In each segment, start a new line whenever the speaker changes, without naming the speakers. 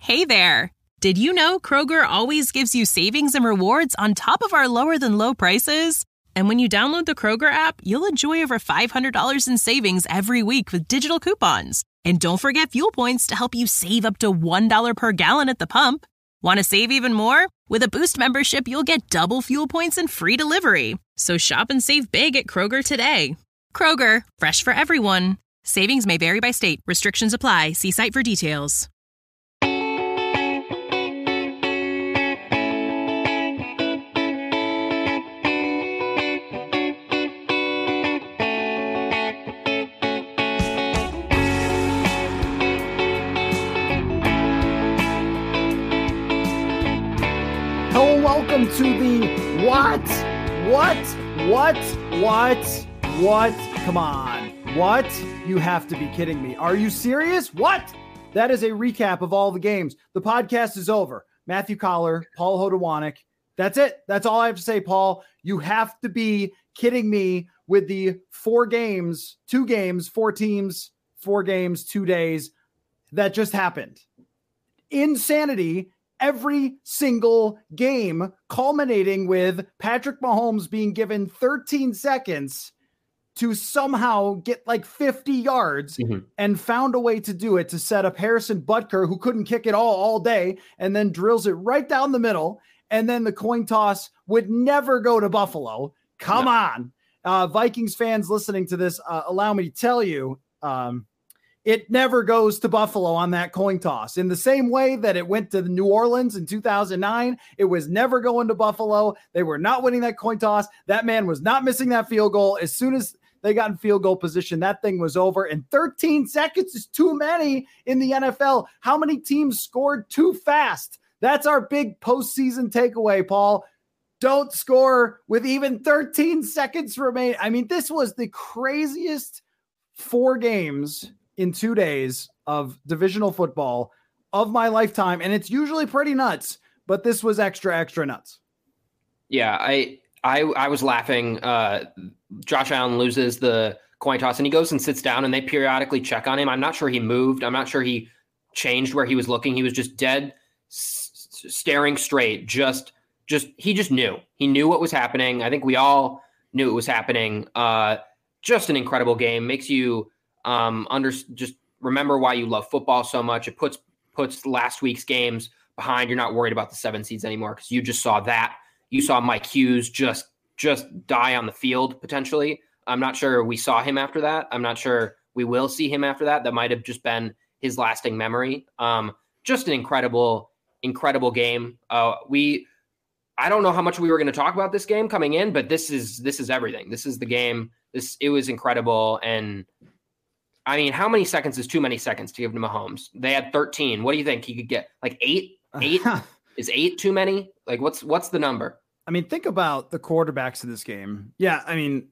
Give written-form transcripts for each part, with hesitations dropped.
Hey there! Did you know Kroger always gives you savings and rewards on top of our lower-than-low prices? And when you download the Kroger app, you'll enjoy over $500 in savings every week with digital coupons. And don't forget fuel points to help you save up to $1 per gallon at the pump. Want to save even more? With a Boost membership, you'll get double fuel points and free delivery. So shop and save big at Kroger today. Kroger, fresh for everyone. Savings may vary by state. Restrictions apply. See site for details.
Hello, welcome to the what? Come on. What? You have to be kidding me. Are you serious? What? That is a recap of all the games. The podcast is over. Matthew Collar, Paul Hodowanik. That's it. That's all I have to say, Paul. You have to be kidding me with the 4 games, 2 games, 4 teams, 4 games, 2 days that just happened. Insanity. Every single game culminating with Patrick Mahomes being given 13 seconds to somehow get like 50 yards and found a way to do it to set up Harrison Butker, who couldn't kick it all day, and then drills it right down the middle. And then the coin toss would never go to Buffalo. Come on. Vikings fans listening to this, allow me to tell you, it never goes to Buffalo on that coin toss. In the same way that it went to New Orleans in 2009, it was never going to Buffalo. They were not winning that coin toss. That man was not missing that field goal. As soon as they got in field goal position, that thing was over. And 13 seconds is too many in the NFL. How many teams scored too fast? That's our big postseason takeaway, Paul. Don't score with even 13 seconds remaining. I mean, this was the craziest 4 games in 2 days of divisional football of my lifetime. And it's usually pretty nuts, but this was extra nuts.
Yeah. I was laughing. Josh Allen loses the coin toss and he goes and sits down and they periodically check on him. I'm not sure he moved. I'm not sure he changed where he was looking. He was just dead, staring straight. He just knew. He knew what was happening. I think we all knew it was happening. Just an incredible game. Makes you, just remember why you love football so much. It puts last week's games behind. You're not worried about the 7 seeds anymore because you just saw that. You saw Mike Hughes just die on the field potentially. I'm not sure we saw him after that. I'm not sure we will see him after that. That might have just been his lasting memory. Just an incredible game. I don't know how much we were going to talk about this game coming in, but this is everything. This is the game. It was incredible. And I mean, how many seconds is too many seconds to give to Mahomes? They had 13. What do you think he could get? Like 8? 8? Is 8 too many? Like what's the number?
I mean, think about the quarterbacks in this game. Yeah, I mean,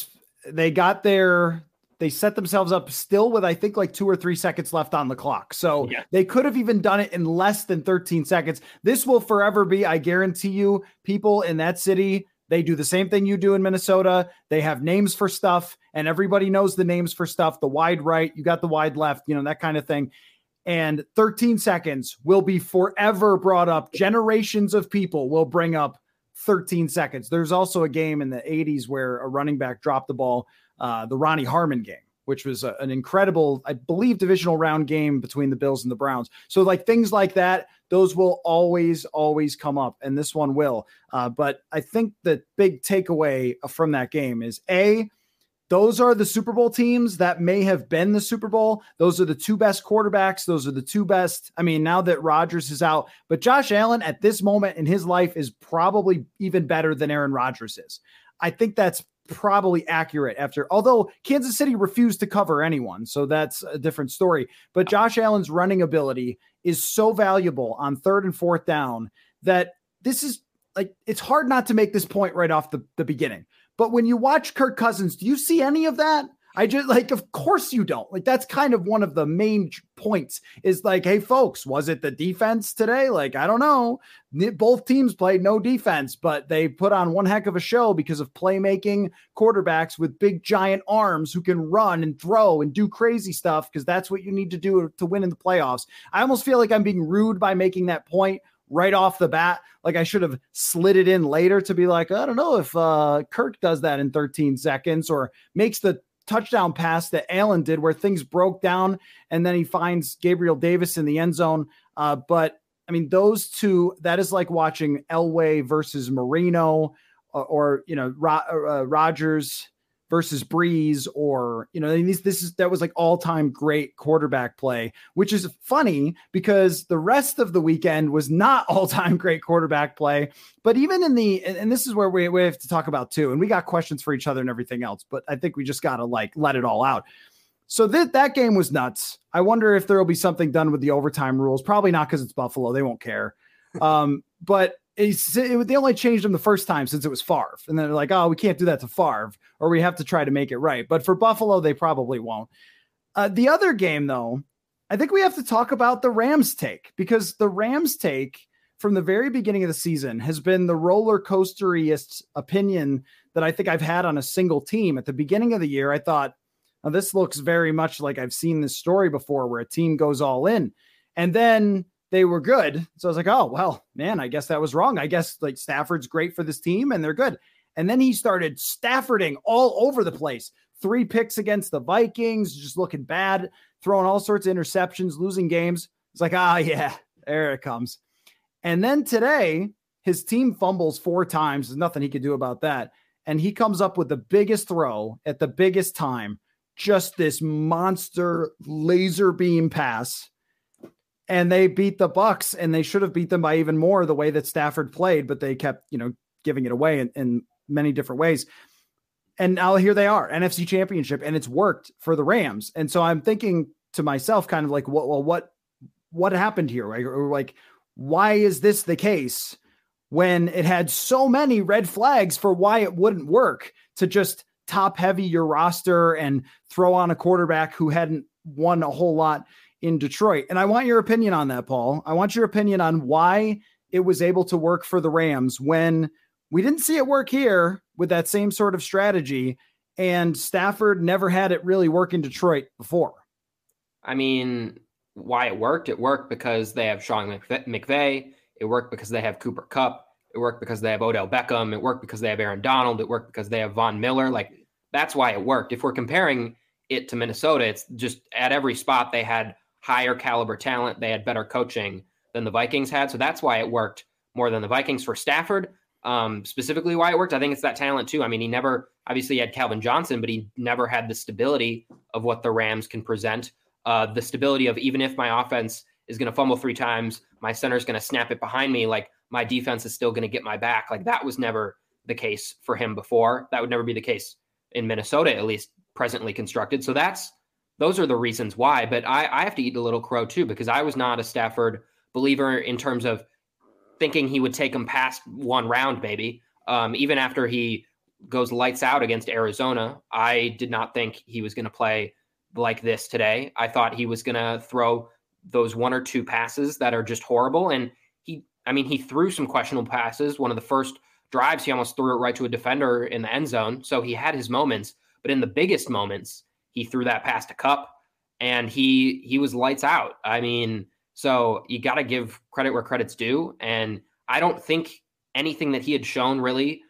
they set themselves up still with, I think, like 2 or 3 seconds left on the clock. So They could have even done it in less than 13 seconds. This will forever be, I guarantee you, people in that city, they do the same thing you do in Minnesota. They have names for stuff and everybody knows the names for stuff. The wide right, you got the wide left, that kind of thing. And 13 seconds will be forever brought up. Generations of people will bring up 13 seconds. There's also a game in the 80s where a running back dropped the ball, the Ronnie Harmon game, which was an incredible, I believe, divisional round game between the Bills and the Browns. So like things like that, those will always come up, and this one will. But I think the big takeaway from that game is those are the Super Bowl teams that may have been the Super Bowl. Those are the 2 best quarterbacks. Those are the 2 best. I mean, now that Rodgers is out, but Josh Allen at this moment in his life is probably even better than Aaron Rodgers is. I think that's probably accurate although Kansas City refused to cover anyone. So that's a different story, but Josh Allen's running ability is so valuable on 3rd and 4th down that this is like, it's hard not to make this point right off the beginning. But when you watch Kirk Cousins, do you see any of that? I just like, of course you don't. Like, that's kind of one of the main points is like, hey, folks, was it the defense today? Like, I don't know. Both teams played no defense, but they put on one heck of a show because of playmaking quarterbacks with big, giant arms who can run and throw and do crazy stuff because that's what you need to do to win in the playoffs. I almost feel like I'm being rude by making that point right off the bat. Like I should have slid it in later to be like, I don't know if Kirk does that in 13 seconds or makes the touchdown pass that Allen did where things broke down and then he finds Gabriel Davis in the end zone. But I mean, those two, that is like watching Elway versus Marino or Rodgers versus Breeze, or, that was like all-time great quarterback play, which is funny because the rest of the weekend was not all-time great quarterback play. But even and this is where we have to talk about too, and we got questions for each other and everything else, but I think we just got to like let it all out. So that game was nuts. I wonder if there will be something done with the overtime rules. Probably not because it's Buffalo. They won't care. But they only changed them the first time since it was Favre. And then they're like, oh, we can't do that to Favre, or we have to try to make it right. But for Buffalo, they probably won't. The other game, though, I think we have to talk about the Rams take, because the Rams take from the very beginning of the season has been the roller coasteriest opinion that I think I've had on a single team. At the beginning of the year, I thought, oh, this looks very much like I've seen this story before where a team goes all in. And then they were good. So I was like, oh, well, man, I guess that was wrong. I guess like Stafford's great for this team and they're good. And then he started Staffording all over the place. 3 picks against the Vikings, just looking bad, throwing all sorts of interceptions, losing games. It's like, yeah, there it comes. And then today, his team fumbles 4 times. There's nothing he could do about that. And he comes up with the biggest throw at the biggest time, just this monster laser beam pass. And they beat the Bucs, and they should have beat them by even more the way that Stafford played, but they kept, giving it away in many different ways. And now here they are, NFC Championship, and it's worked for the Rams. And so I'm thinking to myself kind of like, what happened here? Right? Or like, why is this the case when it had so many red flags for why it wouldn't work to just top heavy your roster and throw on a quarterback who hadn't won a whole lot in Detroit? And I want your opinion on that, Paul. I want your opinion on why it was able to work for the Rams when we didn't see it work here with that same sort of strategy, and Stafford never had it really work in Detroit before.
I mean, why it worked? It worked because they have Sean McVay. It worked because they have Cooper Kupp. It worked because they have Odell Beckham. It worked because they have Aaron Donald. It worked because they have Von Miller. Like, that's why it worked. If we're comparing it to Minnesota, it's just at every spot they had higher caliber talent. They had better coaching than the Vikings had. So that's why it worked more than the Vikings. For Stafford, specifically why it worked, I think it's that talent too. I mean, he had Calvin Johnson, but he never had the stability of what the Rams can present. The stability of, even if my offense is going to fumble 3 times, my center is going to snap it behind me, like my defense is still going to get my back. Like, that was never the case for him before. That would never be the case in Minnesota, at least presently constructed. So those are the reasons why. But I have to eat a little crow too, because I was not a Stafford believer in terms of thinking he would take him past 1 round, maybe. Even after he goes lights out against Arizona, I did not think he was going to play like this today. I thought he was going to throw those 1 or 2 passes that are just horrible. And he threw some questionable passes. One of the first drives, he almost threw it right to a defender in the end zone. So he had his moments, but in the biggest moments, he threw that pass to Kupp, and he was lights out. I mean, so you got to give credit where credit's due. And I don't think anything that he had shown really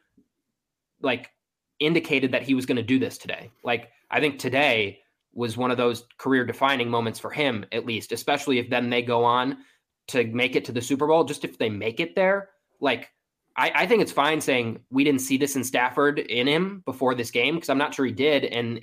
like indicated that he was going to do this today. Like, I think today was one of those career defining moments for him, at least, especially if then they go on to make it to the Super Bowl. Just if they make it there, like, I think it's fine saying we didn't see this in Stafford in him before this game, because I'm not sure he did. And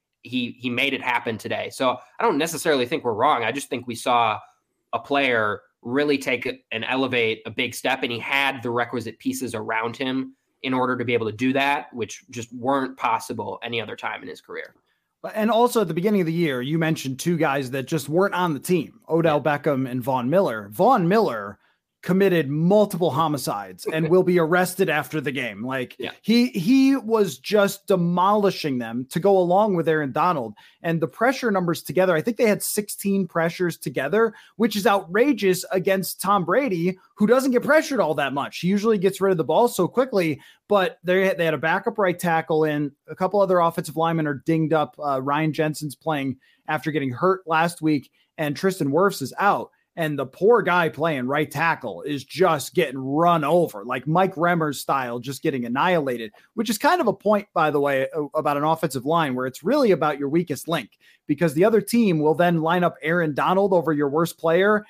he made it happen today. So I don't necessarily think we're wrong. I just think we saw a player really take and elevate a big step, and he had the requisite pieces around him in order to be able to do that, which just weren't possible any other time in his career.
And also at the beginning of the year, you mentioned 2 guys that just weren't on the team, Odell Beckham and Von Miller. Von Miller committed multiple homicides and will be arrested after the game. Like he was just demolishing them to go along with Aaron Donald, and the pressure numbers together. I think they had 16 pressures together, which is outrageous against Tom Brady, who doesn't get pressured all that much. He usually gets rid of the ball so quickly, but they had a backup right tackle in. A couple other offensive linemen are dinged up. Ryan Jensen's playing after getting hurt last week, and Tristan Wirfs is out. And the poor guy playing right tackle is just getting run over, like Mike Remmers style, just getting annihilated, which is kind of a point, by the way, about an offensive line where it's really about your weakest link, because the other team will then line up Aaron Donald over your worst player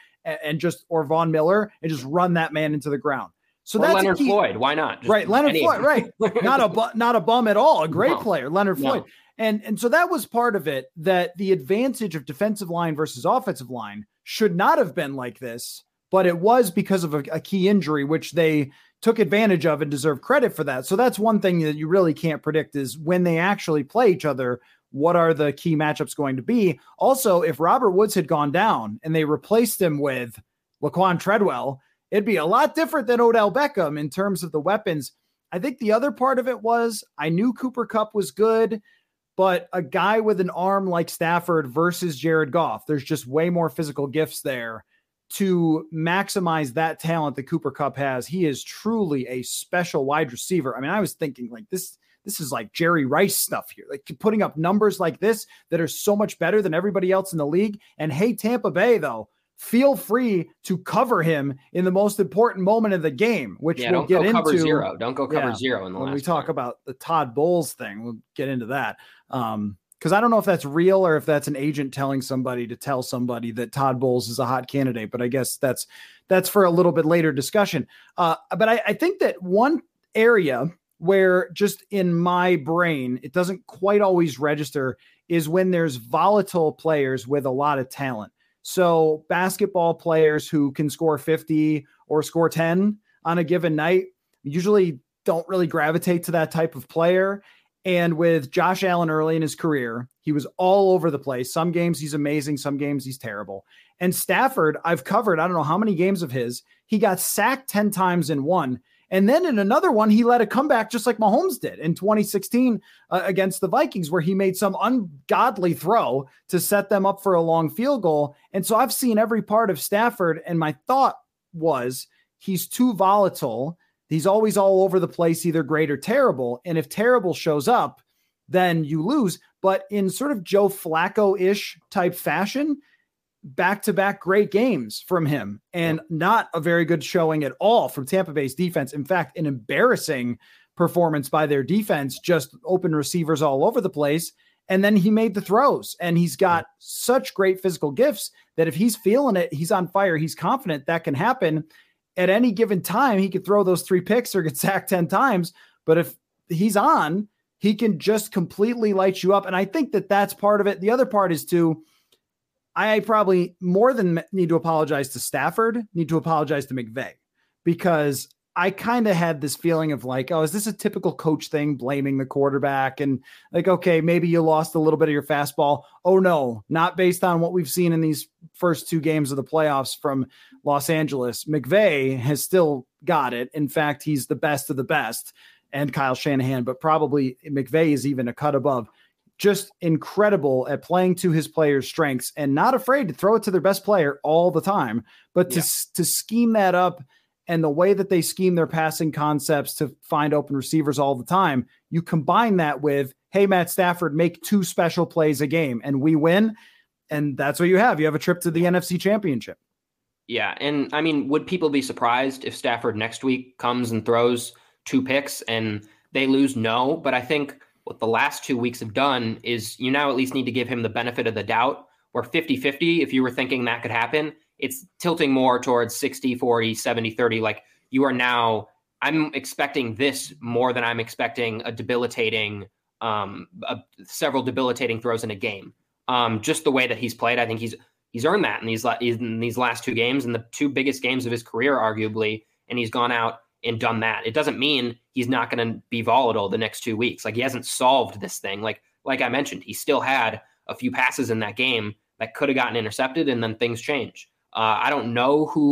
or Von Miller and just run that man into the ground. So that's
Leonard Floyd. Why not? Just
right. Leonard Floyd. Right. Not a bum at all. A great player, Leonard Floyd. And so that was part of it, that the advantage of defensive line versus offensive line should not have been like this, but it was because of a key injury, which they took advantage of and deserve credit for that. So that's one thing that you really can't predict, is when they actually play each other, what are the key matchups going to be? Also, if Robert Woods had gone down and they replaced him with Laquan Treadwell, it'd be a lot different than Odell Beckham in terms of the weapons. I think the other part of it was, I knew Cooper Kupp was good, but a guy with an arm like Stafford versus Jared Goff, there's just way more physical gifts there to maximize that talent that Cooper Kupp has. He is truly a special wide receiver. I mean, I was thinking like this is like Jerry Rice stuff here, like putting up numbers like this that are so much better than everybody else in the league. And hey, Tampa Bay, though, feel free to cover him in the most important moment of the game, which we'll get into.
Cover zero. Don't go cover zero in the last.
When we talk about the Todd Bowles thing, we'll get into that. Because I don't know if that's real or if that's an agent telling somebody to tell somebody that Todd Bowles is a hot candidate. But I guess that's for a little bit later discussion. But I think that one area where just in my brain, it doesn't quite always register is when there's volatile players with a lot of talent. So basketball players who can score 50 or score 10 on a given night usually don't really gravitate to that type of player. And with Josh Allen early in his career, he was all over the place. Some games he's amazing, some games he's terrible. And Stafford, I've covered, I don't know how many games of his, he got sacked 10 times in one. And then in another one, he led a comeback just like Mahomes did in 2016 against the Vikings, where he made some ungodly throw to set them up for a long field goal. And so I've seen every part of Stafford, and my thought was he's too volatile. He's always all over the place, either great or terrible. And if terrible shows up, then you lose. But in sort of Joe Flacco-ish type fashion, back-to-back great games from him, and not a very good showing at all from Tampa Bay's defense. In fact, an embarrassing performance by their defense, just open receivers all over the place. And then he made the throws, and he's got such great physical gifts that if he's feeling it, he's on fire. He's confident that can happen at any given time. He could throw those 3 picks or get sacked 10 times. But if he's on, he can just completely light you up. And I think that that's part of it. The other part is I probably more than need to apologize to Stafford, need to apologize to McVay, because I kind of had this feeling of like, oh, is this a typical coach thing, blaming the quarterback? And like, okay, maybe you lost a little bit of your fastball. Oh no, not based on what we've seen in these first 2 games of the playoffs from Los Angeles. McVay has still got it. In fact, he's the best of the best, and Kyle Shanahan, but probably McVay is even a cut above. Just incredible at playing to his players' strengths and not afraid to throw it to their best player all the time, but to scheme that up, and the way that they scheme their passing concepts to find open receivers all the time, you combine that with, hey, Matt Stafford, make 2 special plays a game and we win. And that's what you have. You have a trip to the NFC Championship.
Yeah. And I mean, would people be surprised if Stafford next week comes and throws 2 picks and they lose? No, but I think what the last 2 weeks have done is you now at least need to give him the benefit of the doubt, where 50-50, if you were thinking that could happen, it's tilting more towards 60-40, 70-30. Like you are now, I'm expecting this more than I'm expecting a debilitating, several debilitating throws in a game. Just the way that he's played, I think he's earned that in these last 2 games, and the 2 biggest games of his career, arguably, and he's gone out and done that. It doesn't mean he's not going to be volatile the next 2 weeks. Like he hasn't solved this thing. Like I mentioned, he still had a few passes in that game that could have gotten intercepted, and then things change. I don't know who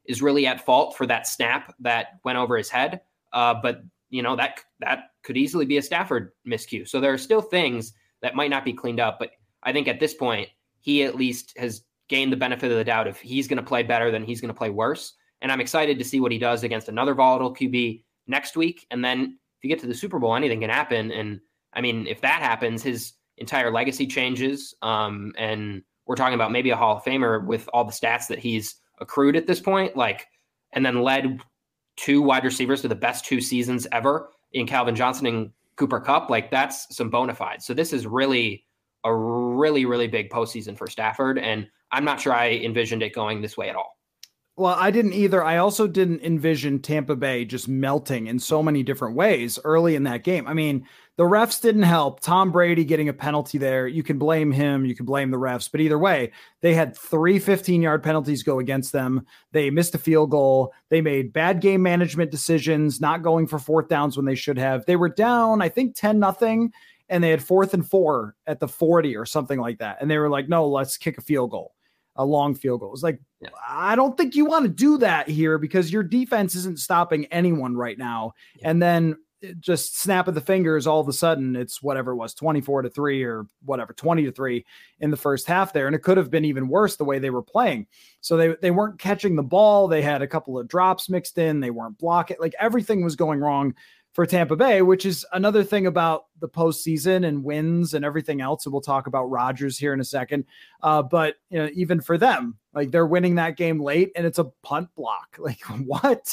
is really at fault for that snap that went over his head. But that could easily be a Stafford miscue. So there are still things that might not be cleaned up. But I think at this point, he at least has gained the benefit of the doubt if he's going to play better than he's going to play worse. And I'm excited to see what he does against another volatile QB next week. And then if you get to the Super Bowl, anything can happen. And I mean, if that happens, his entire legacy changes. And we're talking about maybe a Hall of Famer with all the stats that he's accrued at this point, and then led 2 wide receivers to the best 2 seasons ever in Calvin Johnson and Cooper Kupp. That's some bona fides. So this is really a really, really big postseason for Stafford. And I'm not sure I envisioned it going this way at all.
Well, I didn't either. I also didn't envision Tampa Bay just melting in so many different ways early in that game. I mean, the refs didn't help. Tom Brady getting a penalty there. You can blame him. You can blame the refs. But either way, they had 3 15-yard penalties go against them. They missed a field goal. They made bad game management decisions, not going for 4th downs when they should have. They were down, I think, 10-0, and they had 4th and 4 at the 40 or something like that. And they were like, no, let's kick a field goal. A long field goal. It's like, yeah. I don't think you want to do that here because your defense isn't stopping anyone right now. Yeah. And then just snap of the fingers, all of a sudden it's whatever it was, 24-3 or whatever, 20-3 in the first half there. And it could have been even worse the way they were playing. So they weren't catching the ball. They had a couple of drops mixed in. They weren't blocking. Everything was going wrong for Tampa Bay, which is another thing about the postseason and wins and everything else. And we'll talk about Rodgers here in a second. But even for them, they're winning that game late and it's a punt block. What?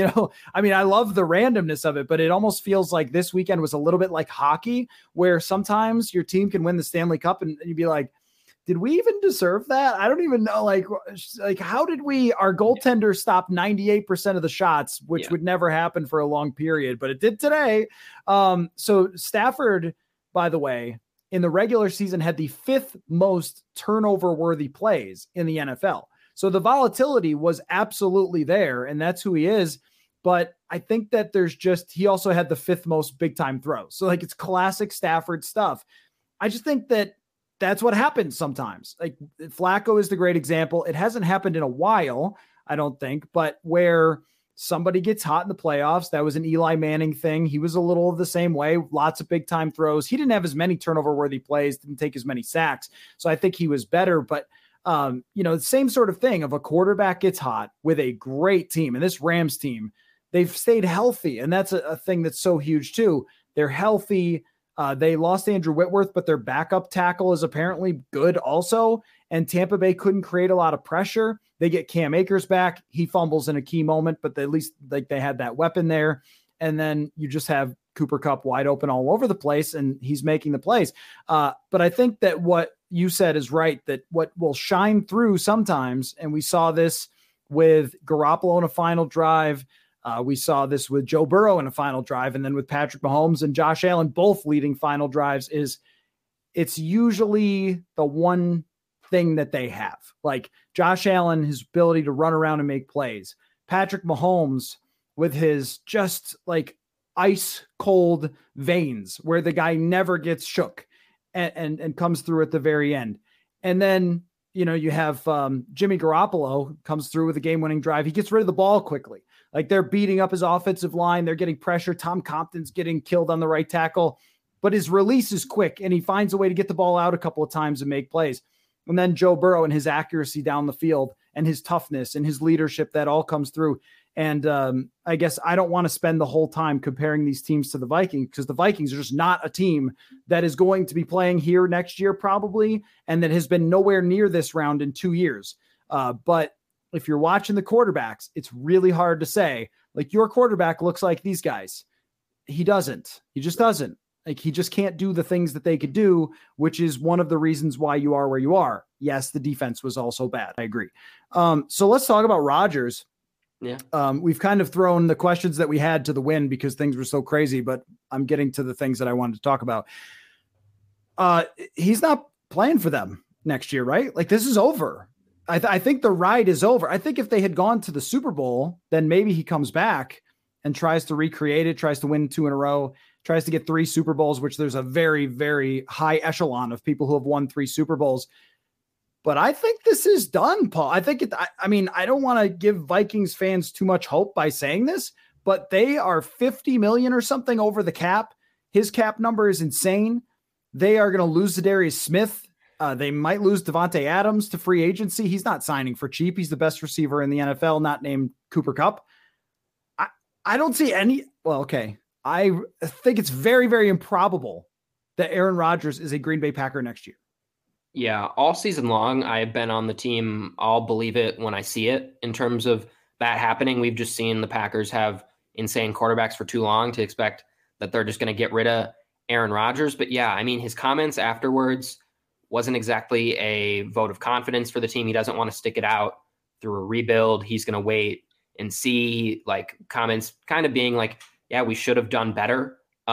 I mean, I love the randomness of it, but it almost feels like this weekend was a little bit like hockey, where sometimes your team can win the Stanley Cup and you'd be like, did we even deserve that? I don't even know. How did our goaltender stop 98% of the shots, which would never happen for a long period, but it did today. So Stafford, by the way, in the regular season had the 5th most turnover worthy plays in the NFL. So the volatility was absolutely there, and that's who he is. But I think that he also had the 5th most big time throws. So it's classic Stafford stuff. I just think that that's what happens sometimes. Flacco is the great example. It hasn't happened in a while, I don't think, but where somebody gets hot in the playoffs, that was an Eli Manning thing. He was a little of the same way, lots of big time throws. He didn't have as many turnover worthy plays, didn't take as many sacks. So I think he was better, but the same sort of thing of a quarterback gets hot with a great team. And this Rams team, they've stayed healthy. And that's a thing that's so huge too. They're healthy. They lost Andrew Whitworth, but their backup tackle is apparently good also. And Tampa Bay couldn't create a lot of pressure. They get Cam Akers back. He fumbles in a key moment, but at least they had that weapon there. And then you just have Cooper Kupp wide open all over the place, and he's making the plays. But I think that what you said is right, that what will shine through sometimes, and we saw this with Garoppolo in a final drive, we saw this with Joe Burrow in a final drive, and then with Patrick Mahomes and Josh Allen both leading final drives, is it's usually the one thing that they have. Josh Allen, his ability to run around and make plays. Patrick Mahomes with his just ice cold veins where the guy never gets shook and comes through at the very end. And then, you have Jimmy Garoppolo comes through with a game-winning drive. He gets rid of the ball quickly. They're beating up his offensive line. They're getting pressure. Tom Compton's getting killed on the right tackle, but his release is quick and he finds a way to get the ball out a couple of times and make plays. And then Joe Burrow and his accuracy down the field and his toughness and his leadership, that all comes through. And I guess I don't want to spend the whole time comparing these teams to the Vikings, because the Vikings are just not a team that is going to be playing here next year probably, and that has been nowhere near this round in 2 years. But if you're watching the quarterbacks, it's really hard to say, your quarterback looks like these guys. He doesn't. He just doesn't. He just can't do the things that they could do, which is one of the reasons why you are where you are. Yes, the defense was also bad. I agree. So let's talk about Rodgers.
Yeah.
We've kind of thrown the questions that we had to the wind because things were so crazy, but I'm getting to the things that I wanted to talk about. He's not playing for them next year, right? This is over. I think the ride is over. I think if they had gone to the Super Bowl, then maybe he comes back and tries to recreate it, tries to win 2 in a row, tries to get 3 Super Bowls, which there's a very, very high echelon of people who have won 3 Super Bowls. But I think this is done, Paul. I think I mean, I don't want to give Vikings fans too much hope by saying this, but they are 50 million or something over the cap. His cap number is insane. They are going to lose Zadarius Smith. They might lose Davante Adams to free agency. He's not signing for cheap. He's the best receiver in the NFL, not named Cooper Kupp. I don't see any. Well, okay. I think it's very, very improbable that Aaron Rodgers is a Green Bay Packer next year.
Yeah, all season long, I've been on the team. I'll believe it when I see it. In terms of that happening, we've just seen the Packers have insane quarterbacks for too long to expect that they're just going to get rid of Aaron Rodgers. But yeah, I mean, his comments afterwards wasn't exactly a vote of confidence for the team. He doesn't want to stick it out through a rebuild. He's going to wait and see, like, comments kind of being like, yeah, we should have done better.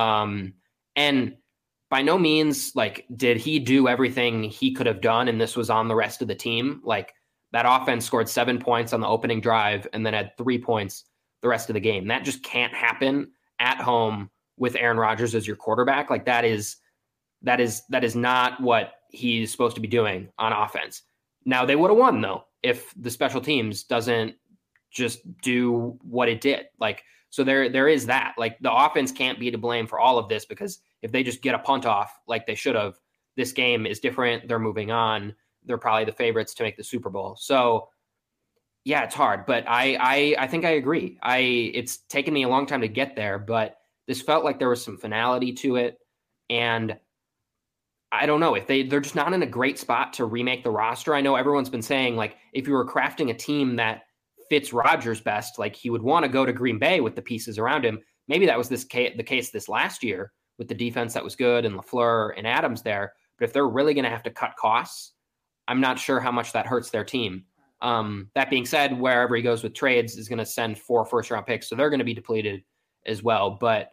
And by no means, like, did he do everything he could have done and this was on the rest of the team? Like, that offense scored 7 points on the opening drive and then had 3 points the rest of the game. That just can't happen at home with Aaron Rodgers as your quarterback. Like, that is not what he's supposed to be doing on offense. Now, they would have won, though, if the special teams doesn't just do what it did. Like, so there is that. Like, the offense can't be to blame for all of this, because if they just get a punt off like they should have, this game is different. They're moving on. They're probably the favorites to make the Super Bowl. So yeah, it's hard, but I think I agree. It's taken me a long time to get there, but this felt like there was some finality to it. And I don't know if they're just not in a great spot to remake the roster. I know everyone's been saying, like, if you were crafting a team that fits Rodgers best, like, he would want to go to Green Bay with the pieces around him. Maybe that was the case this last year with the defense that was good and LaFleur and Adams there. But if they're really going to have to cut costs, I'm not sure how much that hurts their team. That being said, wherever he goes with trades is going to send 4 first-round picks, so they're going to be depleted as well. But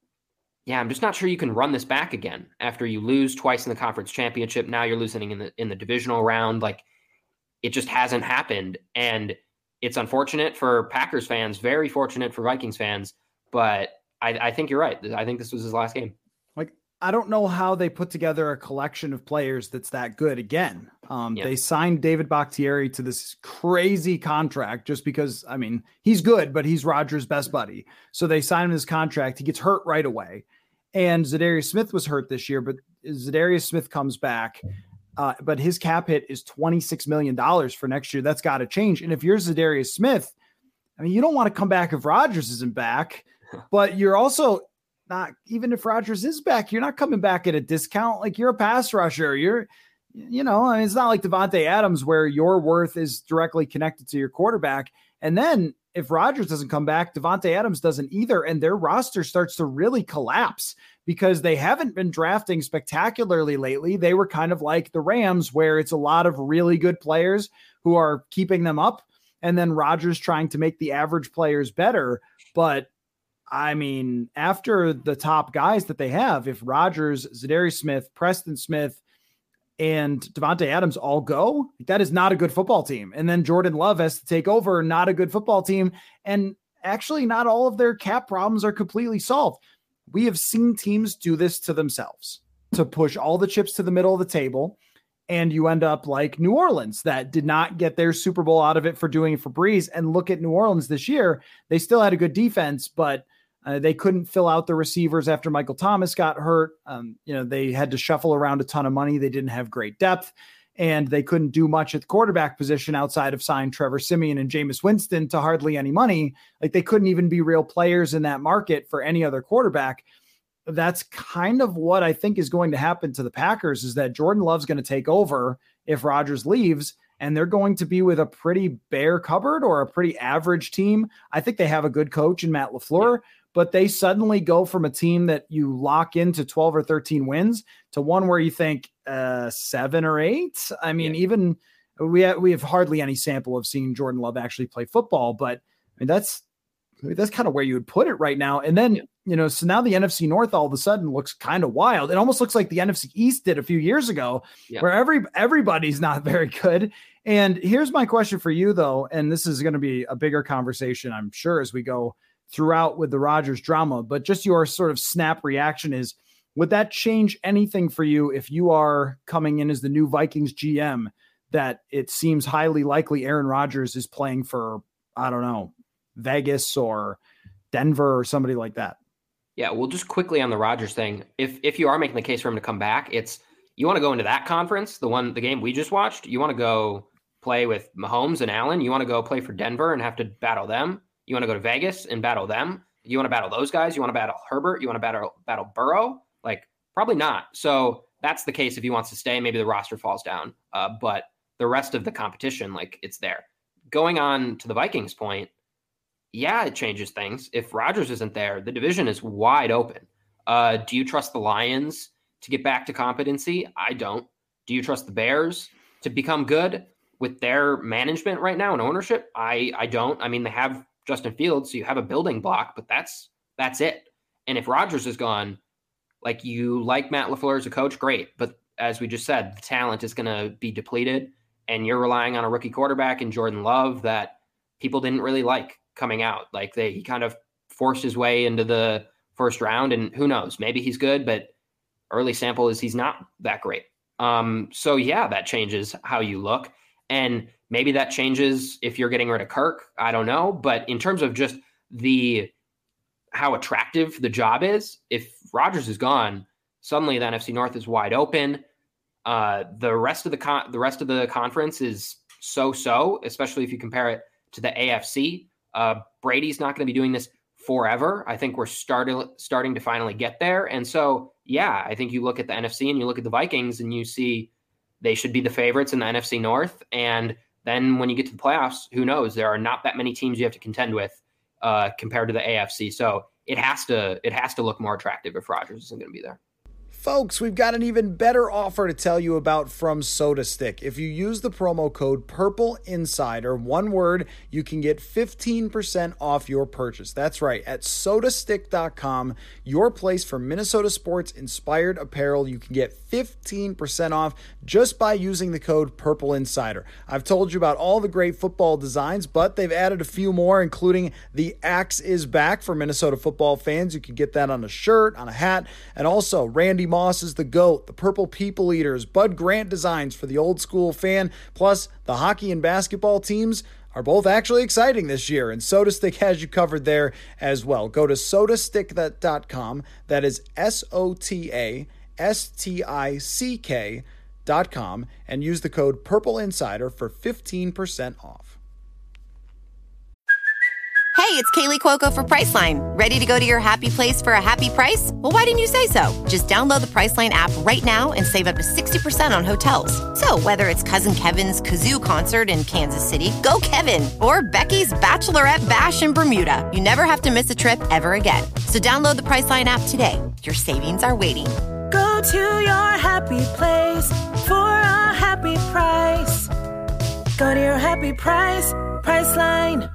yeah, I'm just not sure you can run this back again after you lose twice in the conference championship. Now you're losing in the divisional round. Like, it just hasn't happened. And it's unfortunate for Packers fans, very fortunate for Vikings fans, but I think you're right. I think this was his last game.
Like, I don't know how they put together a collection of players that's that good again. They signed David Bakhtiari to this crazy contract just because, I mean, he's good, but he's Rodgers' best buddy. So they signed him this contract. He gets hurt right away. And Zadarius Smith was hurt this year, but Zadarius Smith comes back. But his cap hit is $26 million for next year. That's got to change. And if you're Zadarius Smith, I mean, you don't want to come back if Rodgers isn't back, but you're also not, even if Rodgers is back, you're not coming back at a discount. Like, you're a pass rusher. I mean, it's not like Davante Adams where your worth is directly connected to your quarterback. And then if Rodgers doesn't come back, Davante Adams doesn't either. And their roster starts to really collapse because they haven't been drafting spectacularly lately. They were kind of like the Rams, where it's a lot of really good players who are keeping them up, and then Rodgers trying to make the average players better. But I mean, after the top guys that they have, if Rodgers, Zadarius Smith, Preston Smith, and Davante Adams all go, that is not a good football team. And then Jordan Love has to take over, not a good football team. And actually, not all of their cap problems are completely solved. We have seen teams do this to themselves, to push all the chips to the middle of the table. And you end up like New Orleans, that did not get their Super Bowl out of it for doing it for Breeze. And look at New Orleans this year. They still had a good defense, but they couldn't fill out the receivers after Michael Thomas got hurt. They had to shuffle around a ton of money. They didn't have great depth, and they couldn't do much at the quarterback position outside of sign Trevor Siemian and Jameis Winston to hardly any money. Like, they couldn't even be real players in that market for any other quarterback. That's kind of what I think is going to happen to the Packers, is that Jordan Love's going to take over if Rodgers leaves, and they're going to be with a pretty bare cupboard or a pretty average team. I think they have a good coach in Matt LaFleur, but they suddenly go from a team that you lock into 12 or 13 wins to one where you think 7 or 8. I mean, even we have hardly any sample of seeing Jordan Love actually play football, but I mean, that's kind of where you would put it right now. And then, so now the NFC North all of a sudden looks kind of wild. It almost looks like the NFC East did a few years ago, where everybody's not very good. And here's my question for you, though, and this is going to be a bigger conversation, I'm sure, as we go throughout with the Rodgers drama, but just your sort of snap reaction is, would that change anything for you if you are coming in as the new Vikings GM, that it seems highly likely Aaron Rodgers is playing for, I don't know, Vegas or Denver or somebody like that.
Yeah, well, just quickly on the Rodgers thing, if you are making the case for him to come back, it's you want to go into that conference, the game we just watched. You want to go play with Mahomes and Allen. You want to go play for Denver and have to battle them. You want to go to Vegas and battle them. You want to battle those guys. You want to battle Herbert. You want to battle Burrow. Like, probably not. So that's the case if he wants to stay. Maybe the roster falls down, but the rest of the competition, like, it's there. Going on to the Vikings point, yeah, it changes things. If Rodgers isn't there, the division is wide open. Do you trust the Lions to get back to competency? I don't. Do you trust the Bears to become good with their management right now and ownership? I don't. I mean, they have Justin Fields, so you have a building block, but that's it. And if Rodgers is gone, like, you like Matt LaFleur as a coach, great. But as we just said, the talent is going to be depleted, and you're relying on a rookie quarterback in Jordan Love that people didn't really like coming out. Like, he kind of forced his way into the first round, and who knows, maybe he's good, but early sample is he's not that great. So yeah, that changes how you look. And maybe that changes if you're getting rid of Kirk. I don't know. But in terms of just how attractive the job is, if Rodgers is gone, suddenly the NFC North is wide open. The rest of the conference is so, especially if you compare it to the AFC. Brady's not going to be doing this forever. I think we're starting to finally get there. And so, yeah, I think you look at the NFC and you look at the Vikings and you see they should be the favorites in the NFC North. And then when you get to the playoffs, who knows? There are not that many teams you have to contend with compared to the AFC. So it has to look more attractive if Rodgers isn't going to be there.
Folks, we've got an even better offer to tell you about from SodaStick. If you use the promo code PurpleInsider, one word, you can get 15% off your purchase. That's right, at sodastick.com, your place for Minnesota sports-inspired apparel. You can get 15% off just by using the code PurpleInsider. I've told you about all the great football designs, but they've added a few more, including the Axe is Back for Minnesota football fans. You can get that on a shirt, on a hat, and also Randy Moss is the GOAT, the Purple People Eaters, Bud Grant designs for the old school fan, plus the hockey and basketball teams are both actually exciting this year, and SodaStick has you covered there as well. Go to sodastick.com, that is SodaStick.com, and use the code PurpleInsider for 15% off.
Hey, it's Kaylee Cuoco for Priceline. Ready to go to your happy place for a happy price? Well, why didn't you say so? Just download the Priceline app right now and save up to 60% on hotels. So whether it's Cousin Kevin's Kazoo Concert in Kansas City, go Kevin, or Becky's Bachelorette Bash in Bermuda, you never have to miss a trip ever again. So download the Priceline app today. Your savings are waiting.
Go to your happy place for a happy price. Go to your happy price, Priceline.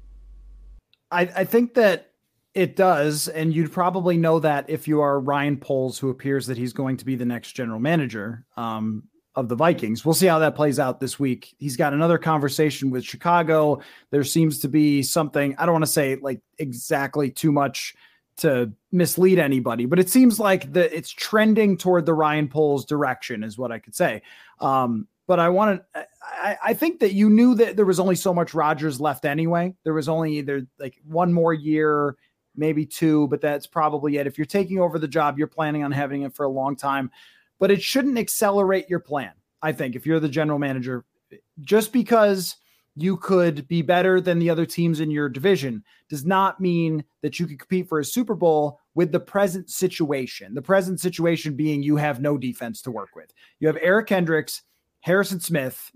I think that it does, and you'd probably know that if you are Ryan Poles, who appears that he's going to be the next general manager of the Vikings. We'll see how that plays out this week. He's got another conversation with Chicago. There seems to be something, I don't want to say like exactly too much to mislead anybody, but it seems like it's trending toward the Ryan Poles direction is what I could say. But I think that you knew that there was only so much Rodgers left anyway. There was only either like one more year, maybe two, but that's probably it. If you're taking over the job, you're planning on having it for a long time, but it shouldn't accelerate your plan. I think if you're the general manager, just because you could be better than the other teams in your division does not mean that you could compete for a Super Bowl with the present situation. The present situation being you have no defense to work with. You have Eric Kendricks, Harrison Smith,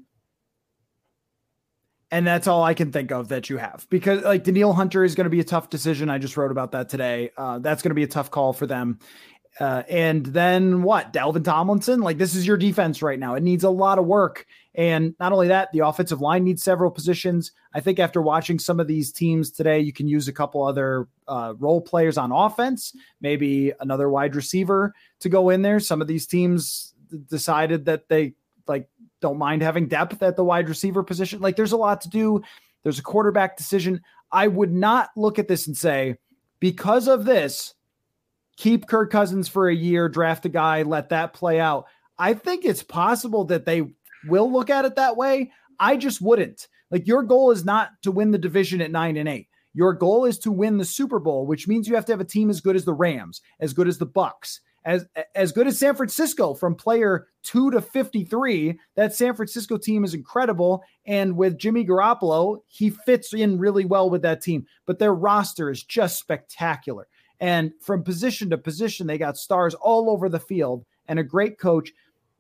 and that's all I can think of that you have, because like Danielle Hunter is going to be a tough decision. I just wrote about that today. That's going to be a tough call for them. And then what? Dalvin Tomlinson? Like, this is your defense right now. It needs a lot of work. And not only that, the offensive line needs several positions. I think after watching some of these teams today, you can use a couple other role players on offense, maybe another wide receiver to go in there. Some of these teams decided that they don't mind having depth at the wide receiver position. Like, there's a lot to do. There's a quarterback decision. I would not look at this and say, because of this, keep Kirk Cousins for a year, draft a guy, let that play out. I think it's possible that they will look at it that way. I just wouldn't. Like, your goal is not to win the division at 9-8. Your goal is to win the Super Bowl, which means you have to have a team as good as the Rams, as good as the Bucks, as good as San Francisco from player 2 to 53. That San Francisco team is incredible. And with Jimmy Garoppolo, he fits in really well with that team, but their roster is just spectacular. And from position to position, they got stars all over the field and a great coach.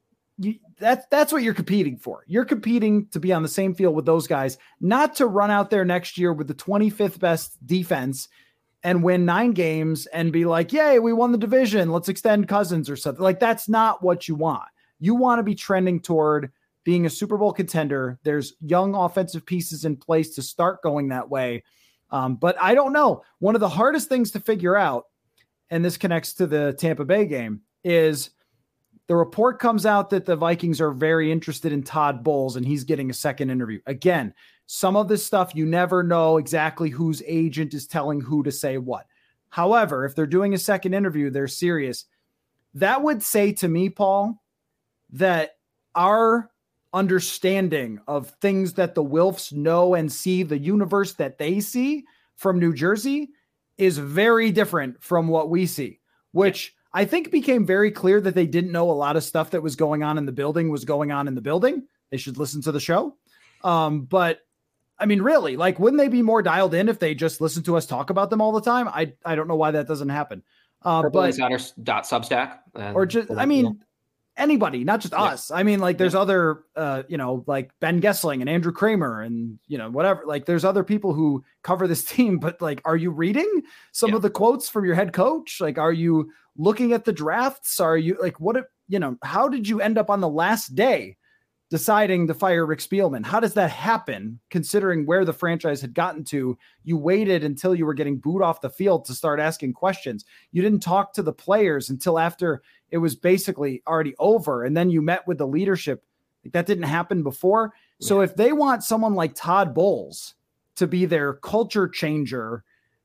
That's what you're competing for. You're competing to be on the same field with those guys, not to run out there next year with the 25th best defense and win 9 games and be like, yay, we won the division. Let's extend Cousins or something. Like, that's not what you want. You want to be trending toward being a Super Bowl contender. There's young offensive pieces in place to start going that way. But I don't know. One of the hardest things to figure out, and this connects to the Tampa Bay game, is the report comes out that the Vikings are very interested in Todd Bowles and he's getting a second interview. Again, some of this stuff, you never know exactly whose agent is telling who to say what. However, if they're doing a second interview, they're serious. That would say to me, Paul, that our understanding of things that the Wilfs know and see, the universe that they see from New Jersey, is very different from what we see, which I think became very clear that they didn't know a lot of stuff that was going on in the building was going on in the building. They should listen to the show. But I mean, really, like, wouldn't they be more dialed in if they just listen to us talk about them all the time? I don't know why that doesn't happen. But
Substack,
or just, I mean, anybody, not just us. I mean, like, there's other, like Ben Gessling and Andrew Kramer and, whatever, like, there's other people who cover this team, but like, are you reading some of the quotes from your head coach? Like, are you looking at the drafts? Are you like, how did you end up on the last day deciding to fire Rick Spielman? How does that happen, considering where the franchise had gotten to? You waited until you were getting booed off the field to start asking questions. You didn't talk to the players until after it was basically already over. And then you met with the leadership. Like, that didn't happen before. So if they want someone like Todd Bowles to be their culture changer,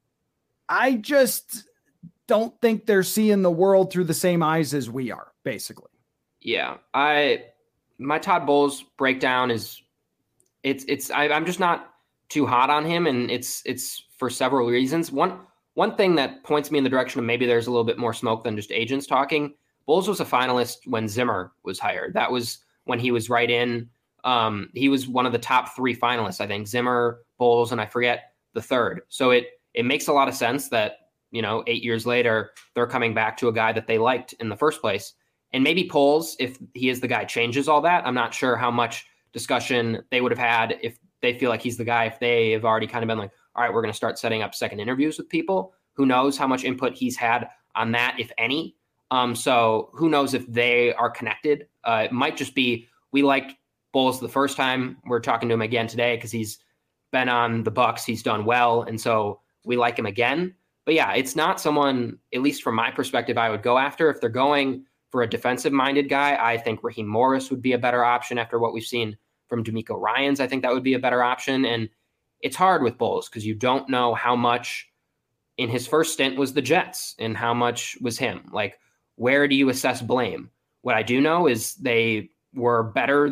I just don't think they're seeing the world through the same eyes as we are, basically.
Yeah. My Todd Bowles breakdown is I'm just not too hot on him. And it's for several reasons. One thing that points me in the direction of maybe there's a little bit more smoke than just agents talking. Bowles was a finalist when Zimmer was hired. That was when he was right in. He was one of the top 3 finalists, I think. Zimmer, Bowles, and I forget the third. So it makes a lot of sense that, 8 years later, they're coming back to a guy that they liked in the first place. And maybe Poles, if he is the guy, changes all that. I'm not sure how much discussion they would have had if they feel like he's the guy, if they have already kind of been like, all right, we're going to start setting up second interviews with people. Who knows how much input he's had on that, if any. So who knows if they are connected. It might just be, we liked Bowles the first time. We're talking to him again today because he's been on the Bucs. He's done well. And so we like him again. But yeah, it's not someone, at least from my perspective, I would go after. If they're going for a defensive-minded guy, I think Raheem Morris would be a better option after what we've seen from D'Amico Ryans. I think that would be a better option. And it's hard with Bowles because you don't know how much in his first stint was the Jets and how much was him. Like, where do you assess blame? What I do know is they were better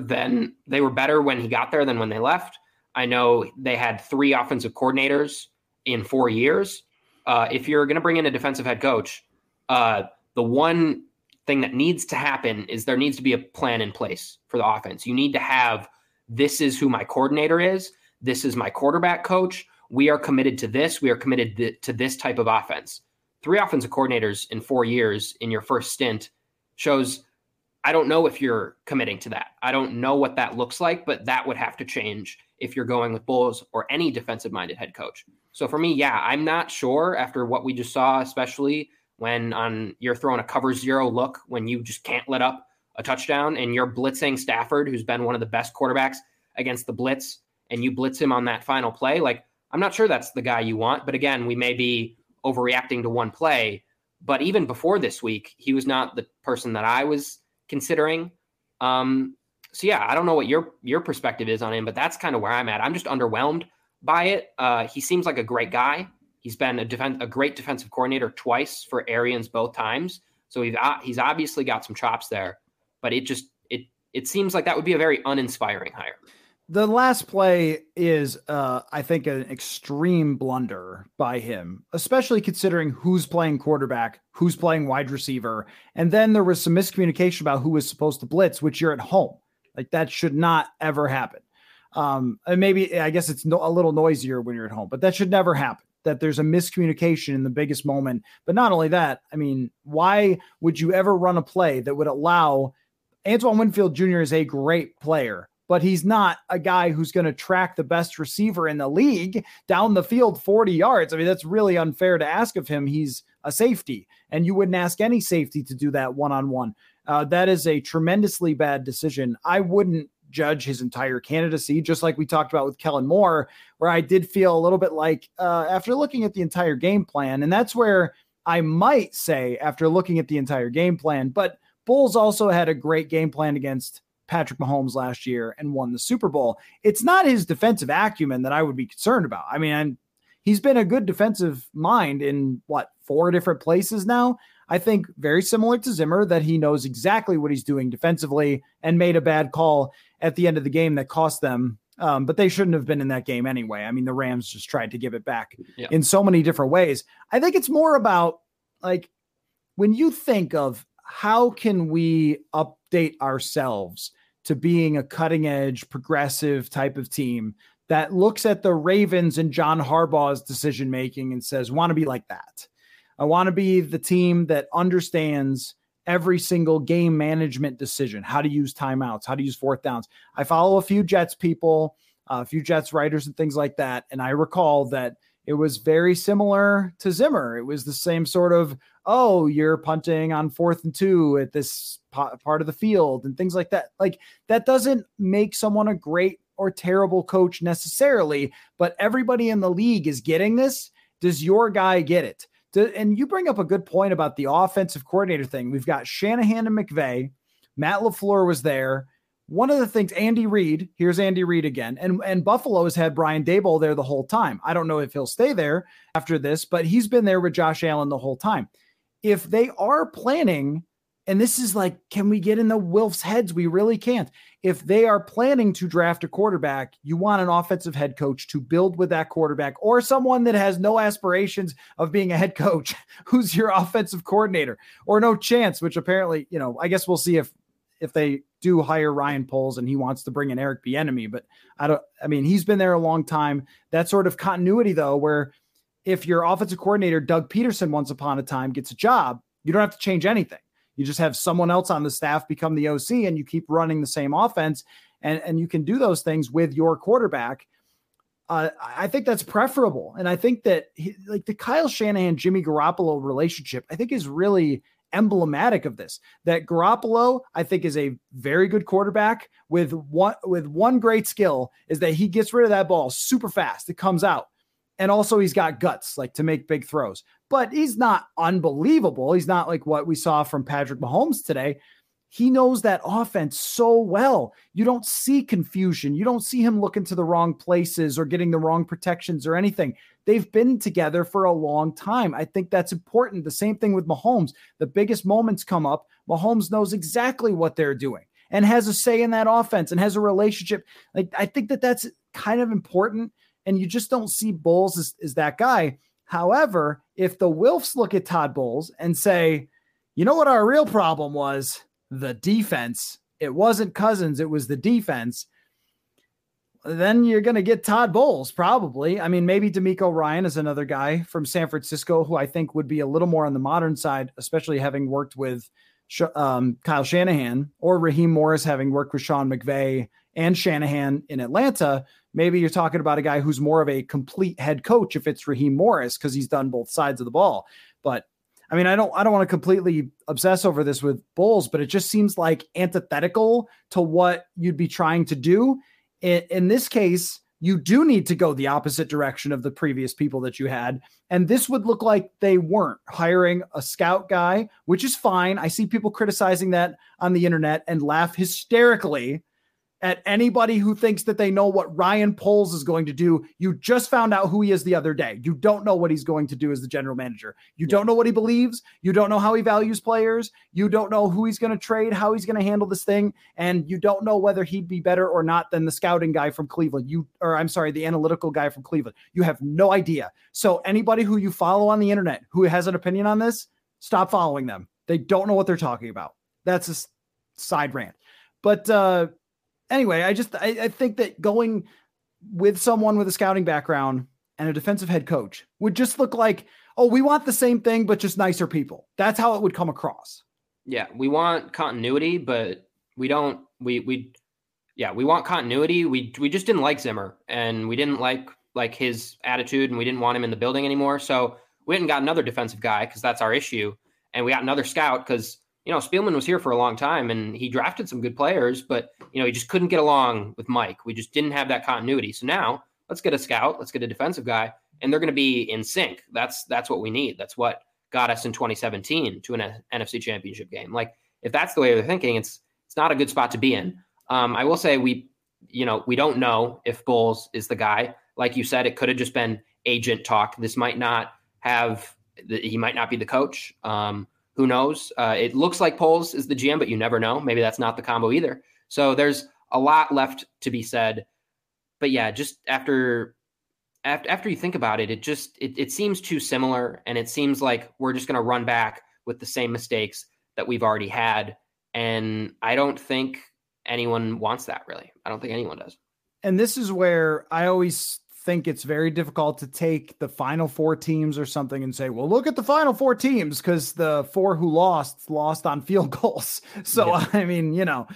when he got there than when they left. I know they had 3 offensive coordinators in 4 years. If you're going to bring in a defensive head coach, the one thing that needs to happen is there needs to be a plan in place for the offense. You need to have, this is who my coordinator is. This is my quarterback coach. We are committed to this. We are committed to this type of offense. 3 offensive coordinators in 4 years in your first stint shows, I don't know if you're committing to that. I don't know what that looks like, but that would have to change if you're going with Bowles or any defensive-minded head coach. So for me, yeah, I'm not sure after what we just saw, especially when you're throwing a cover 0 look, when you just can't let up a touchdown and you're blitzing Stafford, who's been one of the best quarterbacks against the blitz, and you blitz him on that final play. Like, I'm not sure that's the guy you want. But again, we may be overreacting to one play. But even before this week, he was not the person that I was considering. So yeah, I don't know what your perspective is on him, but that's kind of where I'm at. I'm just underwhelmed by it. He seems like a great guy. He's been a great defensive coordinator twice for Arians both times. So he's obviously got some chops there, but it it seems like that would be a very uninspiring hire.
The last play is, I think, an extreme blunder by him, especially considering who's playing quarterback, who's playing wide receiver. And then there was some miscommunication about who was supposed to blitz, which you're at home. Like that should not ever happen. And maybe, I guess it's a little noisier when you're at home, but that should never happen. That there's a miscommunication in the biggest moment. But not only that, I mean, why would you ever run a play that would allow Antoine Winfield Jr. is a great player, but he's not a guy who's going to track the best receiver in the league down the field 40 yards. I mean, that's really unfair to ask of him. He's a safety, and you wouldn't ask any safety to do that one-on-one. That is a tremendously bad decision. I wouldn't judge his entire candidacy, just like we talked about with Kellen Moore, where I did feel a little bit like after looking at the entire game plan, and that's where I might say after looking at the entire game plan, but Bulls also had a great game plan against Patrick Mahomes last year and won the Super Bowl. It's not his defensive acumen that I would be concerned about. I mean, he's been a good defensive mind in 4 different places now. I think very similar to Zimmer, that he knows exactly what he's doing defensively and made a bad call at the end of the game that cost them. But they shouldn't have been in that game anyway. I mean, the Rams just tried to give it back in so many different ways. I think it's more about like when you think of how can we update ourselves to being a cutting edge, progressive type of team that looks at the Ravens and John Harbaugh's decision-making and says, want to be like that. I want to be the team that understands every single game management decision, how to use timeouts, how to use fourth downs. I follow a few Jets people, a few Jets writers and things like that. And I recall that it was very similar to Zimmer. It was the same sort of, oh, you're punting on 4th and 2 at this part of the field and things like that. Like that doesn't make someone a great or terrible coach necessarily, but everybody in the league is getting this. Does your guy get it? And you bring up a good point about the offensive coordinator thing. We've got Shanahan and McVay. Matt LaFleur was there. One of the things, Andy Reid, here's Andy Reid again, and Buffalo has had Brian Daboll there the whole time. I don't know if he'll stay there after this, but he's been there with Josh Allen the whole time. If they are planning, and this is like, can we get in the Wilfs' heads? We really can't. If they are planning to draft a quarterback, you want an offensive head coach to build with that quarterback, or someone that has no aspirations of being a head coach, who's your offensive coordinator, or no chance, which apparently, I guess we'll see if they do hire Ryan Poles and he wants to bring in Eric Bieniemy, but he's been there a long time. That sort of continuity though, where if your offensive coordinator, Doug Peterson, once upon a time gets a job, you don't have to change anything. You just have someone else on the staff become the OC and you keep running the same offense and you can do those things with your quarterback. I think that's preferable. And I think that the Kyle Shanahan, Jimmy Garoppolo relationship, I think is really emblematic of this. That Garoppolo, I think, is a very good quarterback with one great skill is that he gets rid of that ball super fast. It comes out. And also he's got guts to make big throws, but he's not unbelievable. He's not like what we saw from Patrick Mahomes today. He knows that offense so well. You don't see confusion. You don't see him looking to the wrong places or getting the wrong protections or anything. They've been together for a long time. I think that's important. The same thing with Mahomes. The biggest moments come up. Mahomes knows exactly what they're doing and has a say in that offense and has a relationship. I think that's kind of important. And you just don't see Bowles as that guy. However, if the Wilfs look at Todd Bowles and say, you know what our real problem was? The defense. It wasn't Cousins. It was the defense. Then you're going to get Todd Bowles probably. I mean, maybe D'Amico Ryan is another guy from San Francisco who I think would be a little more on the modern side, especially having worked with Kyle Shanahan, or Raheem Morris having worked with Sean McVay and Shanahan in Atlanta. Maybe you're talking about a guy who's more of a complete head coach if it's Raheem Morris, because he's done both sides of the ball. But I mean, I don't want to completely obsess over this with Bowles, but it just seems like antithetical to what you'd be trying to do. In this case, you do need to go the opposite direction of the previous people that you had. And this would look like they weren't hiring a scout guy, which is fine. I see people criticizing that on the internet and laugh hysterically at anybody who thinks that they know what Ryan Poles is going to do. You just found out who he is the other day. You don't know what he's going to do as the general manager. You don't know what he believes. You don't know how he values players. You don't know who he's going to trade, how he's going to handle this thing. And you don't know whether he'd be better or not than the scouting guy from Cleveland. The analytical guy from Cleveland. You have no idea. So anybody who you follow on the internet who has an opinion on this, stop following them. They don't know what they're talking about. That's a side rant. But, anyway, I think that going with someone with a scouting background and a defensive head coach would just look like, oh, we want the same thing, but just nicer people. That's how it would come across.
Yeah. We want continuity, but we don't, we want continuity. We just didn't like Zimmer, and we didn't like his attitude, and we didn't want him in the building anymore. So we went and got another defensive guy, because that's our issue. And we got another scout because, Spielman was here for a long time and he drafted some good players, but, he just couldn't get along with Mike. We just didn't have that continuity. So now let's get a scout, let's get a defensive guy, and they're going to be in sync. That's what we need. That's what got us in 2017 to an NFC Championship game. Like, if that's the way they're thinking, it's not a good spot to be in. I will say we don't know if Bowles is the guy. Like you said, it could have just been agent talk. This might not he might not be the coach. Who knows? It looks like Poles is the GM, but you never know. Maybe that's not the combo either. So there's a lot left to be said. But yeah, just after you think about it, it seems too similar, and it seems like we're just going to run back with the same mistakes that we've already had. And I don't think anyone wants that, really. I don't think anyone does.
And this is where I always think it's very difficult to take the final four teams or something and say, well, look at the final four teams, because the four who lost on field goals. So, yeah. I mean,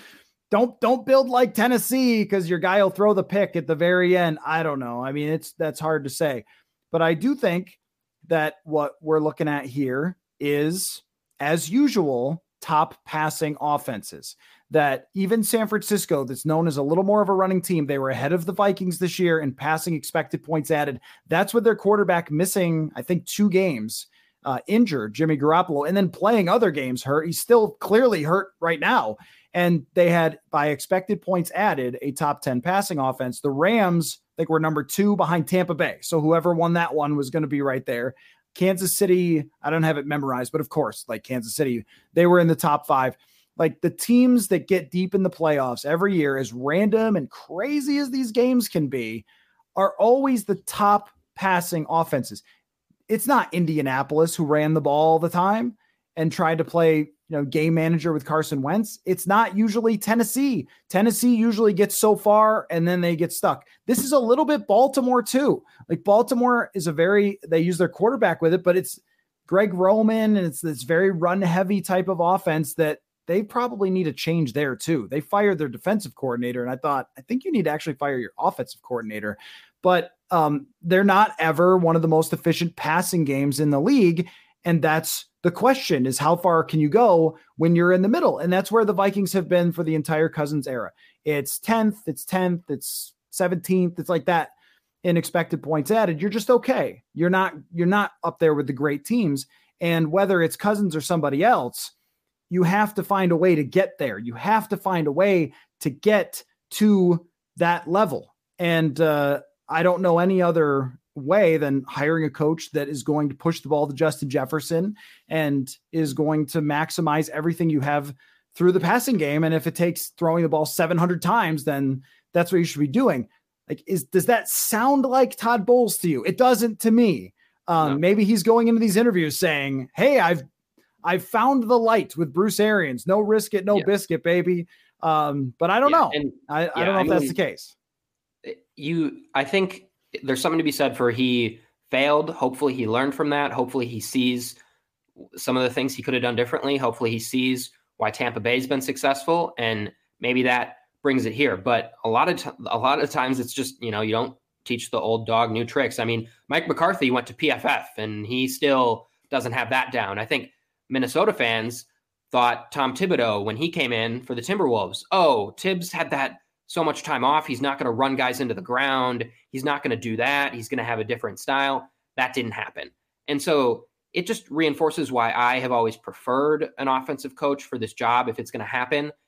don't build like Tennessee because your guy will throw the pick at the very end. I don't know. I mean, that's hard to say, but I do think that what we're looking at here is, as usual, top passing offenses. That even San Francisco, that's known as a little more of a running team, they were ahead of the Vikings this year in passing expected points added. That's with their quarterback missing, I think, 2 games, injured, Jimmy Garoppolo, and then playing other games hurt. He's still clearly hurt right now. And they had, by expected points added, a top 10 passing offense. The Rams, I think, were number 2 behind Tampa Bay. So whoever won that one was going to be right there. Kansas City, I don't have it memorized, but of course, like Kansas City, they were in the top 5. Like, the teams that get deep in the playoffs every year, as random and crazy as these games can be, are always the top passing offenses. It's not Indianapolis, who ran the ball all the time and tried to play, game manager with Carson Wentz. It's not usually Tennessee. Tennessee usually gets so far and then they get stuck. This is a little bit Baltimore too. Like, Baltimore is they use their quarterback with it, but it's Greg Roman, and it's this very run heavy type of offense that they probably need a change there too. They fired their defensive coordinator, and I think you need to actually fire your offensive coordinator, but they're not ever one of the most efficient passing games in the league. And that's the question, is how far can you go when you're in the middle? And that's where the Vikings have been for the entire Cousins era. It's 10th, it's 17th. It's like that in expected points added. You're just okay. You're not up there with the great teams. And whether it's Cousins or somebody else, you have to find a way to get there. You have to find a way to get to that level. And I don't know any other way than hiring a coach that is going to push the ball to Justin Jefferson and is going to maximize everything you have through the passing game. And if it takes throwing the ball 700 times, then that's what you should be doing. Like, does that sound like Todd Bowles to you? It doesn't to me. No. Maybe he's going into these interviews saying, hey, I've found the light with Bruce Arians. No risk it, no biscuit, baby. But I don't know. And, I don't know if that's the case.
I think there's something to be said for he failed. Hopefully he learned from that. Hopefully he sees some of the things he could have done differently. Hopefully he sees why Tampa Bay's been successful, and maybe that brings it here. But a lot of times it's just, you don't teach the old dog new tricks. I mean, Mike McCarthy went to PFF and he still doesn't have that down. I think Minnesota fans thought Tom Thibodeau, when he came in for the Timberwolves, Tibbs had that so much time off. He's not going to run guys into the ground. He's not going to do that. He's going to have a different style. That didn't happen. And so it just reinforces why I have always preferred an offensive coach for this job if it's going to happen.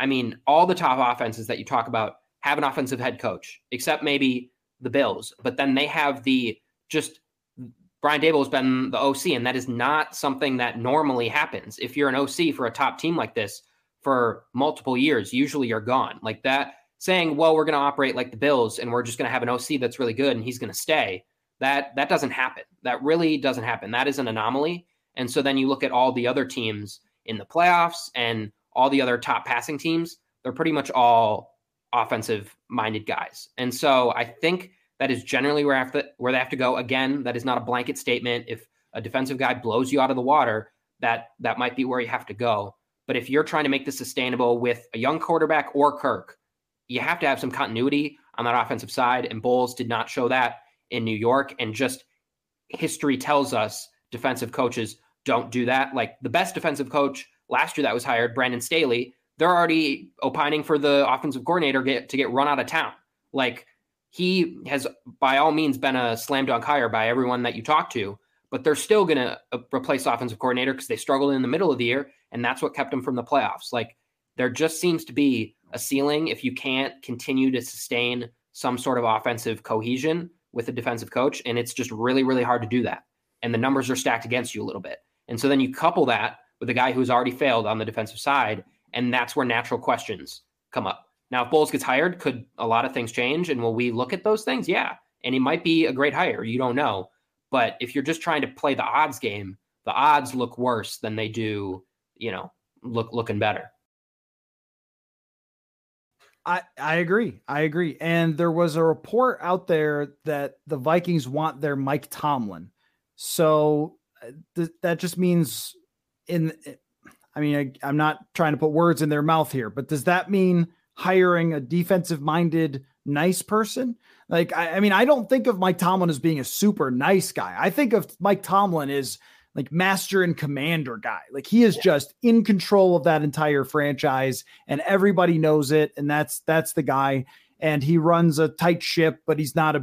I mean, all the top offenses that you talk about have an offensive head coach, except maybe the Bills. But then they have Brian Daboll has been the OC, and that is not something that normally happens. If you're an OC for a top team like this for multiple years, usually you're gone. Like that, saying, well, we're going to operate like the Bills and we're just going to have an OC that's really good and he's going to stay. That doesn't happen. That really doesn't happen. That is an anomaly. And so then you look at all the other teams in the playoffs and all the other top passing teams, they're pretty much all offensive-minded guys. And so I think that is generally where they have to go. Again, that is not a blanket statement. If a defensive guy blows you out of the water, that might be where you have to go. But if you're trying to make this sustainable with a young quarterback or Kirk, you have to have some continuity on that offensive side. And Bowles did not show that in New York. And just history tells us defensive coaches don't do that. Like the best defensive coach last year that was hired, Brandon Staley, they're already opining for the offensive coordinator to get run out of town. Like he has by all means been a slam dunk hire by everyone that you talk to, but they're still going to replace the offensive coordinator because they struggled in the middle of the year. And that's what kept them from the playoffs. Like there just seems to be a ceiling if you can't continue to sustain some sort of offensive cohesion with a defensive coach. And it's just really, really hard to do that. And the numbers are stacked against you a little bit. And so then you couple that with a guy who's already failed on the defensive side, and that's where natural questions come up. Now, if Bowles gets hired, could a lot of things change? And will we look at those things? Yeah. And he might be a great hire. You don't know. But if you're just trying to play the odds game, the odds look worse than they do, looking better.
I agree. And there was a report out there that the Vikings want their Mike Tomlin. So that just means I'm not trying to put words in their mouth here, but does that mean hiring a defensive minded, nice person? Like, I don't think of Mike Tomlin as being a super nice guy. I think of Mike Tomlin as like master and commander guy. Like he is just in control of that entire franchise and everybody knows it. And that's the guy. And he runs a tight ship, but he's not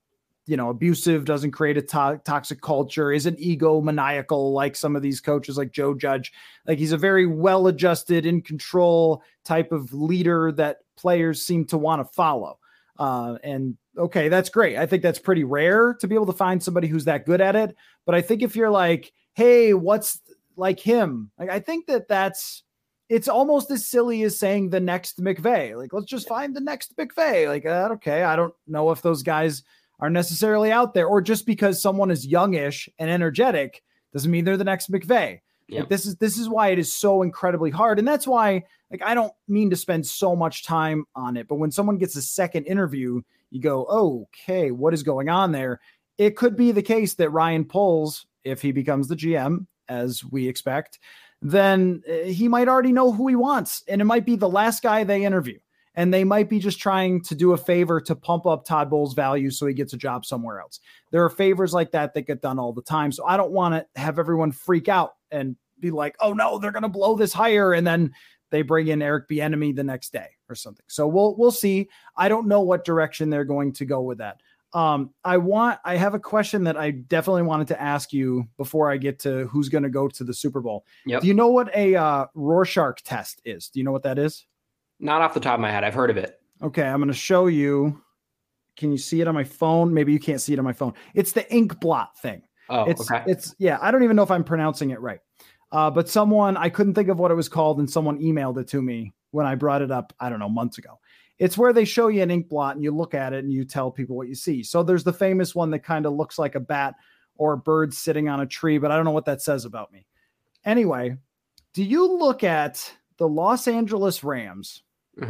abusive, doesn't create a toxic culture, isn't egomaniacal like some of these coaches like Joe Judge. Like he's a very well-adjusted, in control type of leader that players seem to want to follow. And okay, that's great. I think that's pretty rare to be able to find somebody who's that good at it. But I think if you're like, hey, what's like him? Like, I think it's almost as silly as saying the next McVay. Like, let's just find the next McVay. Like, okay, I don't know if those guys are necessarily out there, or just because someone is youngish and energetic doesn't mean they're the next McVay. Yep. Like, this is why it is so incredibly hard. And that's why, like, I don't mean to spend so much time on it, but when someone gets a second interview, you go, okay, what is going on there? It could be the case that Ryan Poles, if he becomes the GM, as we expect, then he might already know who he wants. And it might be the last guy they interview. And they might be just trying to do a favor to pump up Todd Bowles' value so he gets a job somewhere else. There are favors like that get done all the time. So I don't want to have everyone freak out and be like, oh no, they're going to blow this hire. And then they bring in Eric Bieniemy the next day or something. So we'll see. I don't know what direction they're going to go with that. I have a question that I definitely wanted to ask you before I get to who's going to go to the Super Bowl. Yep. Do you know what a Rorschach test is? Do you know what that is?
Not off the top of my head. I've heard of it.
Okay. I'm going to show you. Can you see it on my phone? Maybe you can't see it on my phone. It's the ink blot thing.
Oh, okay.
I don't even know if I'm pronouncing it right. But I couldn't think of what it was called, and someone emailed it to me when I brought it up, I don't know, months ago. It's where they show you an ink blot and you look at it and you tell people what you see. So there's the famous one that kind of looks like a bat or a bird sitting on a tree, but I don't know what that says about me. Anyway, do you look at the Los Angeles Rams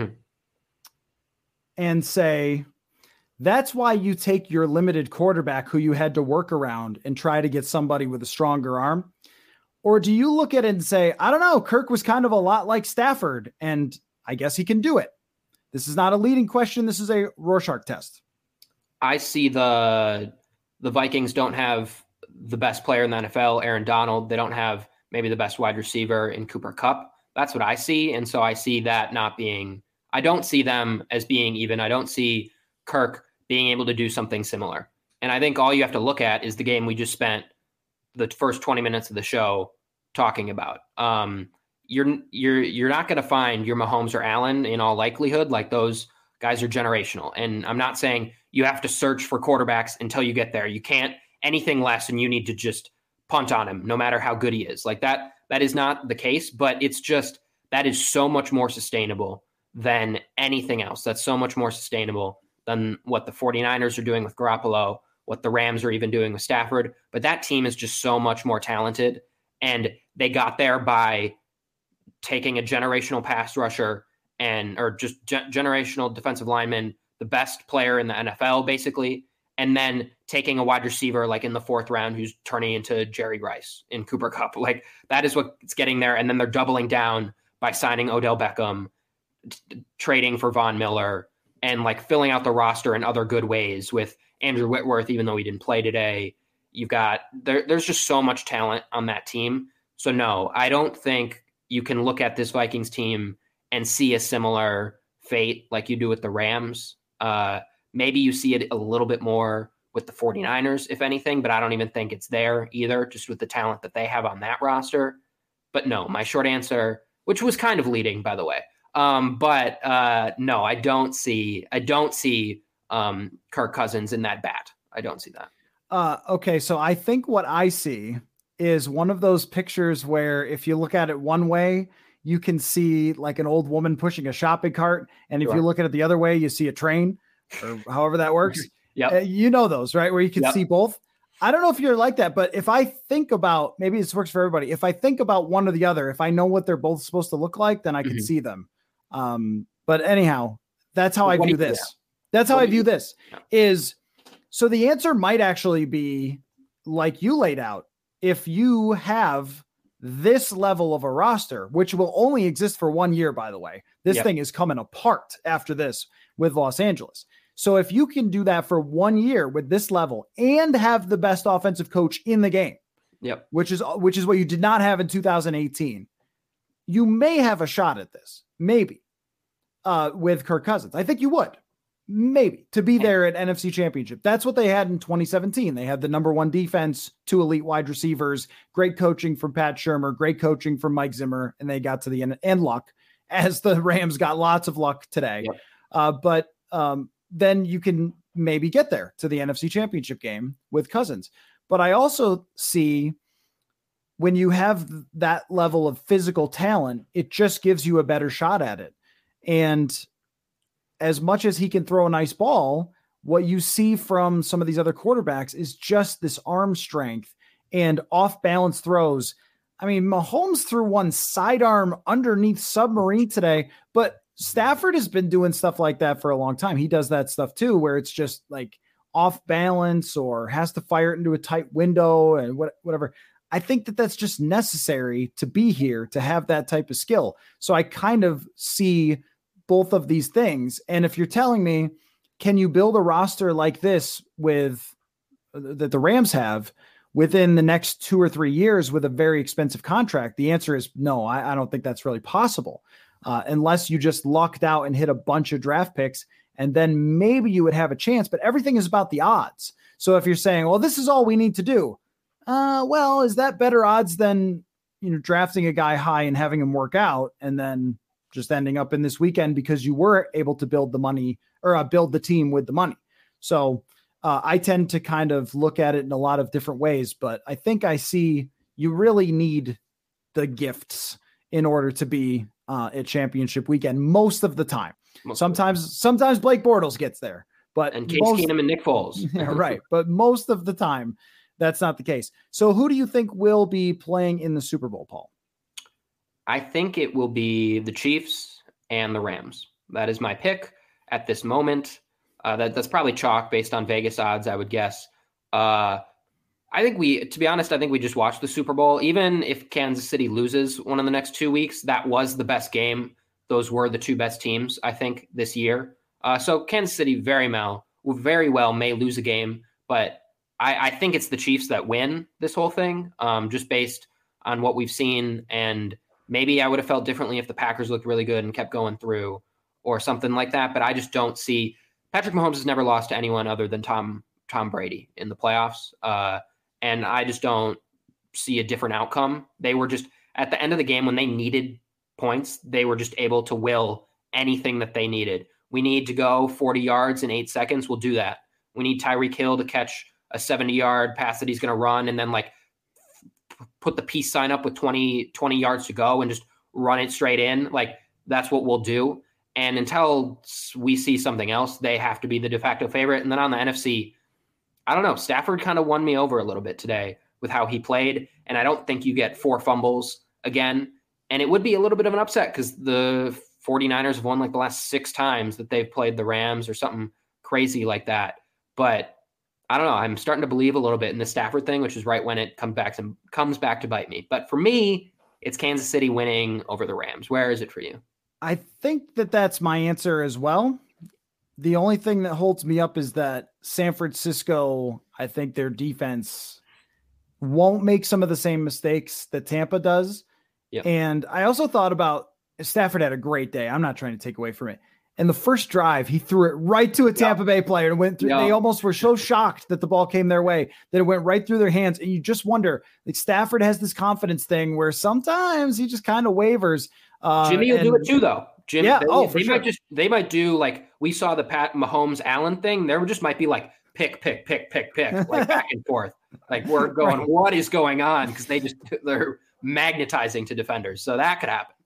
and say, that's why you take your limited quarterback who you had to work around and try to get somebody with a stronger arm? Or do you look at it and say, I don't know, Kirk was kind of a lot like Stafford, and I guess he can do it? This is not a leading question. This is a Rorschach test.
I see the Vikings don't have the best player in the NFL, Aaron Donald. They don't have maybe the best wide receiver in Cooper Kupp. That's what I see. And so I see that I don't see them as being even. I don't see Kirk being able to do something similar. And I think all you have to look at is the game we just spent the first 20 minutes of the show talking about. you're not going to find your Mahomes or Allen in all likelihood. Like, those guys are generational. And I'm not saying you have to search for quarterbacks until you get there. You can't anything less, and you need to just punt on him no matter how good he is. Like, that is not the case, but it's just that is so much more sustainable than anything else. That's so much more sustainable than what the 49ers are doing with Garoppolo, what the Rams are even doing with Stafford. But that team is just so much more talented, and they got there by taking a generational pass rusher or just generational defensive lineman, the best player in the NFL, basically, and then taking a wide receiver like in the 4th round who's turning into Jerry Rice in Cooper Kupp. Like, that is what's getting there. And then they're doubling down by signing Odell Beckham, trading for Von Miller, and like filling out the roster in other good ways with Andrew Whitworth, even though he didn't play today. You've got there's just so much talent on that team. So no, I don't think you can look at this Vikings team and see a similar fate like you do with the Rams. Maybe you see it a little bit more with the 49ers, if anything, but I don't even think it's there either, just with the talent that they have on that roster. But no, my short answer, which was kind of leading, by the way. No, I don't see Kirk Cousins in that bat. I don't see that.
Okay. So I think what I see is one of those pictures where if you look at it one way, you can see like an old woman pushing a shopping cart. And if you look at it the other way, you see a train, or however that works.
Yeah.
You know those, right? Where you can see both. I don't know if you're like that, but if I think about, maybe this works for everybody. If I think about one or the other, if I know what they're both supposed to look like, then I can see them. But anyhow, that's how I view this. That's how I view this is. So the answer might actually be like you laid out. If you have this level of a roster, which will only exist for 1 year, by the way, this thing is coming apart after this with Los Angeles. So if you can do that for 1 year with this level and have the best offensive coach in the game, which is what you did not have in 2018, you may have a shot at this, maybe, with Kirk Cousins. I think you would, maybe, to be there at NFC Championship. That's what they had in 2017. They had the number 1 defense, 2 elite wide receivers, great coaching from Pat Shurmur, great coaching from Mike Zimmer, and they got to the end, and luck, as the Rams got lots of luck today. But then you can maybe get there to the NFC Championship game with Cousins. But I also see when you have that level of physical talent, it just gives you a better shot at it. And as much as he can throw a nice ball, what you see from some of these other quarterbacks is just this arm strength and off balance throws. I mean, Mahomes threw one sidearm underneath submarine today, but Stafford has been doing stuff like that for a long time. He does that stuff too, where it's just like off balance or has to fire it into a tight window and whatever. I think that that's just necessary to be here, to have that type of skill. So I kind of see both of these things. And if you're telling me, can you build a roster like this with that the Rams have within the next 2 or 3 years with a very expensive contract? The answer is no. I don't think that's really possible. Unless you just lucked out and hit a bunch of draft picks, and then maybe you would have a chance, but everything is about the odds. So if you're saying, well, this is all we need to do. Well, is that better odds than, drafting a guy high and having him work out and then just ending up in this weekend because you were able to build the money or build the team with the money? So I tend to kind of look at it in a lot of different ways, but I think I see you really need the gifts in order to be at championship weekend most of the time. Sometimes Blake Bortles gets there,
and Case Keenum and Nick Foles.
Yeah, right. But most of the time, that's not the case. So who do you think will be playing in the Super Bowl, Paul?
I think it will be the Chiefs and the Rams. That is my pick at this moment. That's probably chalk based on Vegas odds, I would guess. To be honest, I think we just watched the Super Bowl. Even if Kansas City loses one of the next 2 weeks, that was the best game. Those were the 2 best teams, I think, this year. So Kansas City very well may lose a game, but I think it's the Chiefs that win this whole thing, just based on what we've seen. And maybe I would have felt differently if the Packers looked really good and kept going through or something like that. But I just don't see – Patrick Mahomes has never lost to anyone other than Tom Brady in the playoffs. And I just don't see a different outcome. They were just at the end of the game when they needed points, they were just able to will anything that they needed. We need to go 40 yards in 8 seconds. We'll do that. We need Tyreek Hill to catch a 70-yard pass that he's going to run and then like put the peace sign up with 20 yards to go and just run it straight in. Like that's what we'll do. And until we see something else, they have to be the de facto favorite. And then on the NFC, I don't know. Stafford kind of won me over a little bit today with how he played. And I don't think you get 4 fumbles again. And it would be a little bit of an upset because the 49ers have won like the last 6 times that they've played the Rams or something crazy like that. But I don't know. I'm starting to believe a little bit in the Stafford thing, which is right when it comes back to bite me. But for me, it's Kansas City winning over the Rams. Where is it for you?
I think that that's my answer as well. The only thing that holds me up is that San Francisco, I think their defense won't make some of the same mistakes that Tampa does.
Yep.
And I also thought about Stafford had a great day. I'm not trying to take away from it. And the first drive, he threw it right to a Tampa Bay player and went through. They almost were so shocked that the ball came their way that it went right through their hands. And you just wonder, like Stafford has this confidence thing where sometimes he just kind of wavers.
Jimmy will do it too, though. Jim,
yeah,
they might do like we saw the Pat Mahomes Allen thing. There just might be like pick, like back and forth. Like we're going, right. What is going on? Because they're magnetizing to defenders, so that could happen.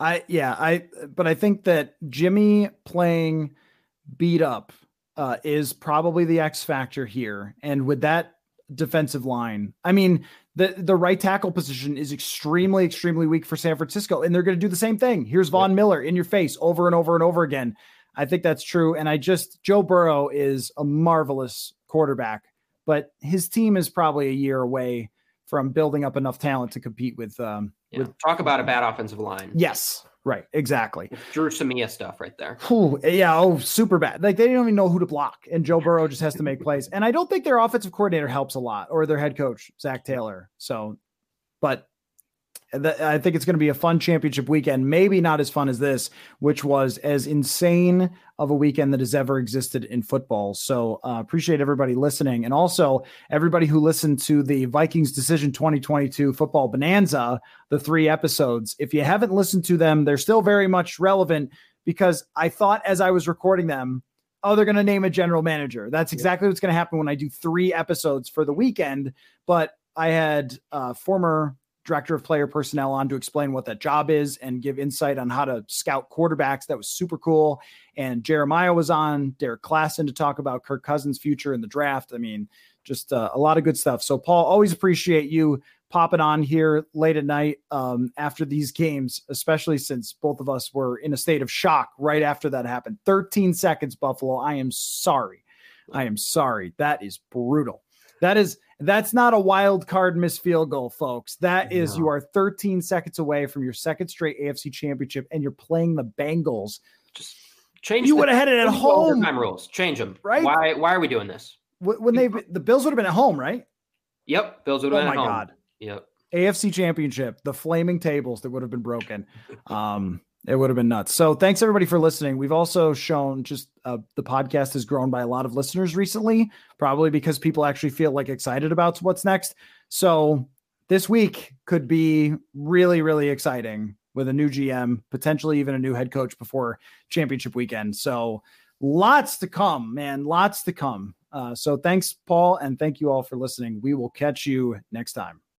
But I think that Jimmy playing beat up is probably the X factor here, and with that defensive line, I mean. The right tackle position is extremely, extremely weak for San Francisco, and they're going to do the same thing. Here's Von Miller in your face over and over and over again. I think that's true. And Joe Burrow is a marvelous quarterback, but his team is probably a year away from building up enough talent to compete with.
Talk about a bad offensive line.
Yes. Right. Exactly.
It's Drew Samia stuff right there.
Super bad. Like they don't even know who to block, and Joe Burrow just has to make plays. And I don't think their offensive coordinator helps a lot, or their head coach, Zach Taylor. So, but I think it's going to be a fun championship weekend. Maybe not as fun as this, which was as insane of a weekend that has ever existed in football. So appreciate everybody listening. And also everybody who listened to the Vikings Decision 2022 Football Bonanza, the 3 episodes. If you haven't listened to them, they're still very much relevant because I thought as I was recording them, they're going to name a general manager. That's exactly what's going to happen when I do 3 episodes for the weekend. But I had former director of player personnel on to explain what that job is and give insight on how to scout quarterbacks. That was super cool. And Jeremiah was on, Derek Klassen, to talk about Kirk Cousins' future in the draft. I mean, just a lot of good stuff. So Paul, always appreciate you popping on here late at night after these games, especially since both of us were in a state of shock right after that happened. 13 seconds, Buffalo. I am sorry. That is brutal. That's not a wild card missed field goal, folks. That is, you are 13 seconds away from your second straight AFC championship, and you're playing the Bengals.
Just change.
You would have had it at home.
Time rules. Change them.
Right?
Why are we doing this?
When the Bills would have been at home, right?
Yep. Bills would have been at home. Oh my God.
Yep. AFC championship, the flaming tables that would have been broken. It would have been nuts. So thanks everybody for listening. We've also shown just the podcast has grown by a lot of listeners recently, probably because people actually feel like excited about what's next. So this week could be really, really exciting with a new GM, potentially even a new head coach before championship weekend. So lots to come, man, lots to come. So thanks, Paul. And thank you all for listening. We will catch you next time.